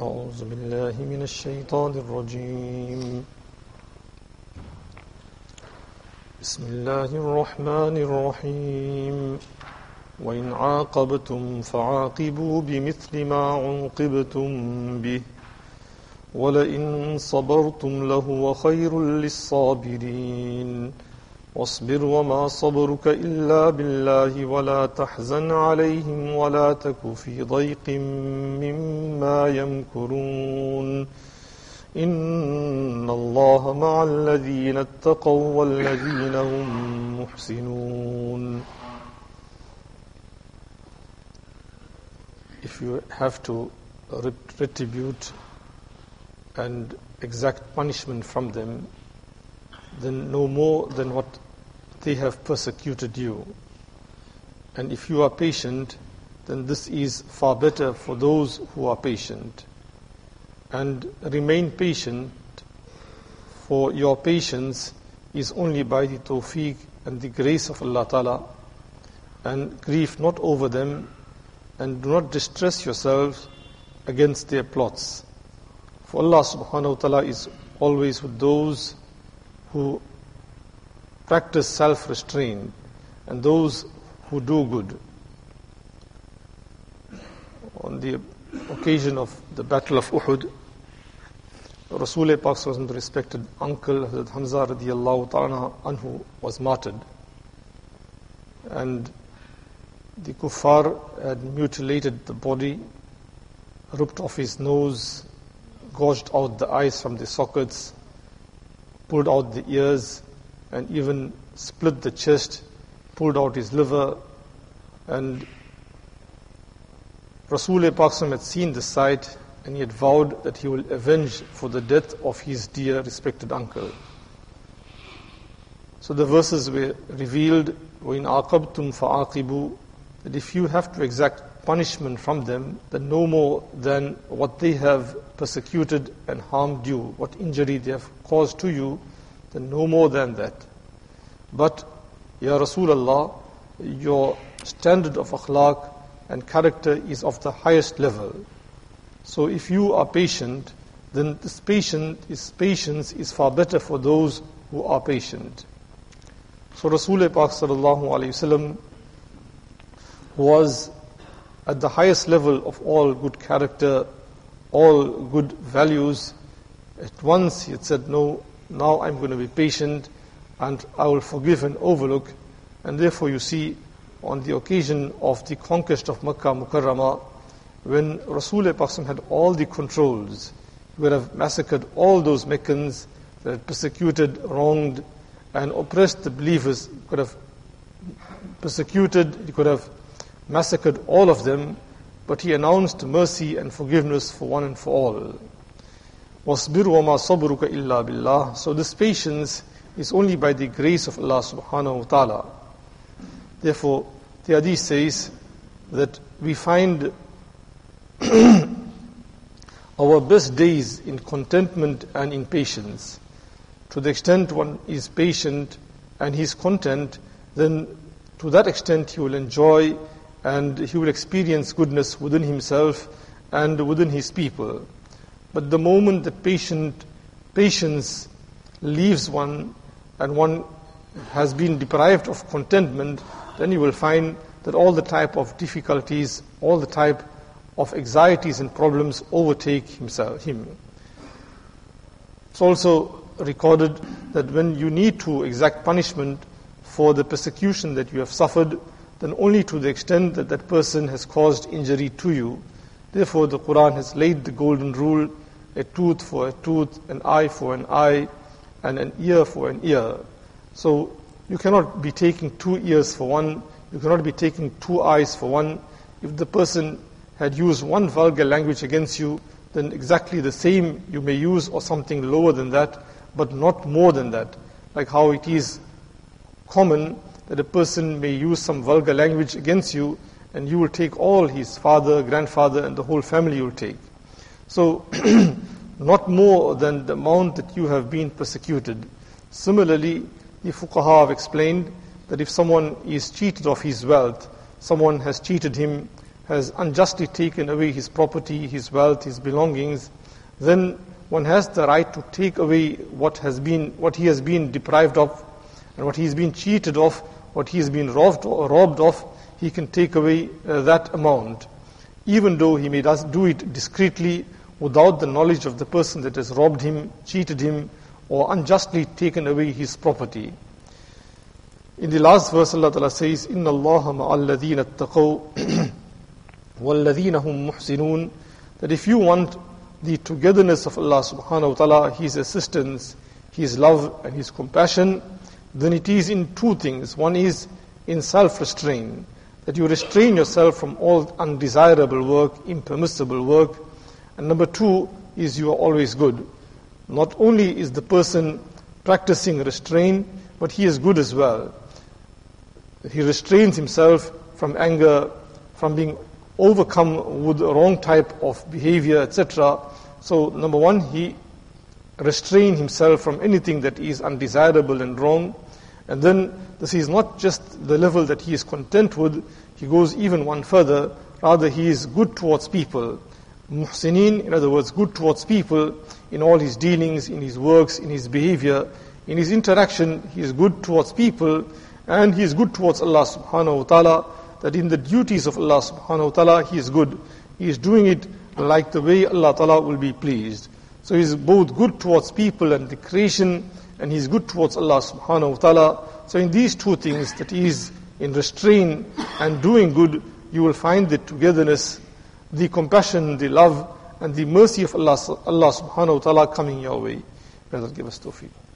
أعوذ بالله من الشيطان الرجيم بسم الله الرحمن الرحيم وإن عاقبتم فعاقبوا بمثل ما عوقبتم به ولئن صبرتم لهو خير للصابرين واصبر وما صبرك إلا بالله ولا تحزن عليهم ولا تك في ضيق مما يمكرون إن الله مع الذين اتقوا والذين هم محسنون. If you have to retribute and exact punishment from them, then no more than what they have persecuted you. And if you are patient, then this is far better for those who are patient. And remain patient, for your patience is only by the tawfiq and the grace of Allah Ta'ala. And grieve not over them, and do not distress yourselves against their plots. For Allah Subhanahu wa Ta'ala is always with those who practice self-restraint and those who do good. On the occasion of the Battle of Uhud, Rasul Pak's respected uncle Hazrat Hamza radiyallahu ta'ala anhu was martyred, and the kuffar had mutilated the body, ripped off his nose, gouged out the eyes from the sockets, pulled out the ears, and even split the chest, pulled out his liver. And Rasul Pak had seen the sight, and he had vowed that he will avenge for the death of his dear respected uncle. So the verses were revealed, وَإِنْ عَاقَبْتُمْ فَعَاقِبُوا, that if you have to exact punishment from them, then no more than what they have persecuted and harmed you, what injury they have caused to you, then no more than that. But, Ya Rasulullah, your standard of akhlaq and character is of the highest level. So if you are patient, then this patience is far better for those who are patient. So Rasul Pak sallallahu alayhi wasallam was at the highest level of all good character, all good values. At once he had said, no, now I'm going to be patient and I will forgive and overlook. And therefore you see, on the occasion of the conquest of Makkah Mukarramah, when Rasul Pak had all the controls, he would have massacred all those Meccans that had persecuted, wronged, and oppressed the believers. He could have persecuted, he could have massacred all of them, but he announced mercy and forgiveness for one and for all. وَاصْبِرْ وَمَا صَبْرُكَ إِلَّا بِاللَّهِ. So this patience is only by the grace of Allah subhanahu wa ta'ala. Therefore, the hadith says that we find our best days in contentment and in patience. To the extent one is patient and he is content, then to that extent he will enjoy and he will experience goodness within himself and within his people. But the moment that patience leaves one and one has been deprived of contentment, then you will find that all the type of difficulties, all the type of anxieties and problems overtake him. It's also recorded that when you need to exact punishment for the persecution that you have suffered, then only to the extent that that person has caused injury to you. Therefore the Quran has laid the golden rule, a tooth for a tooth, an eye for an eye, and an ear for an ear. So you cannot be taking 2 ears for one, you cannot be taking 2 eyes for one. If the person had used one vulgar language against you, then exactly the same you may use or something lower than that, but not more than that. Like how it is common that a person may use some vulgar language against you, and you will take all his father, grandfather, and the whole family you will take. So, not more than the amount that you have been persecuted. Similarly, the fuqaha have explained that if someone is cheated of his wealth, someone has cheated him has unjustly taken away his property, his wealth, his belongings, then one has the right to take away what he has been deprived of, and what he has been cheated of, what he has been robbed of. He can take away that amount, even though he may do it discreetly, without the knowledge of the person that has robbed him, cheated him, or unjustly taken away his property. In the last verse, Allah Ta'ala says, إِنَّ اللَّهَ مَعَ الَّذِينَ اتَّقَوْا وَالَّذِينَ هُمْ مُحْسِنُونَ, that if you want the togetherness of Allah subhanahu wa ta'ala, His assistance, His love and His compassion, then it is in two things. One is in self-restraint, that you restrain yourself from all undesirable work, impermissible work. And number two is you are always good. Not only is the person practicing restraint, but he is good as well. He restrains himself from anger, from being overcome with the wrong type of behavior, etc. So number one, he restrains himself from anything that is undesirable and wrong. And then this is not just the level that he is content with, he goes even one further. Rather, he is good towards people. Muhsinin, in other words, good towards people in all his dealings, in his works, in his behavior, in his interaction. He is good towards people, and he is good towards Allah subhanahu wa ta'ala, that in the duties of Allah subhanahu wa ta'ala, he is good. He is doing it like the way Allah ta'ala will be pleased. So he is both good towards people and the creation, and he is good towards Allah subhanahu wa ta'ala. So in these two things, that is in restraint and doing good, you will find the togetherness, the compassion, the love, and the mercy of Allah subhanahu wa ta'ala coming your way. May Allah give us tawfiq.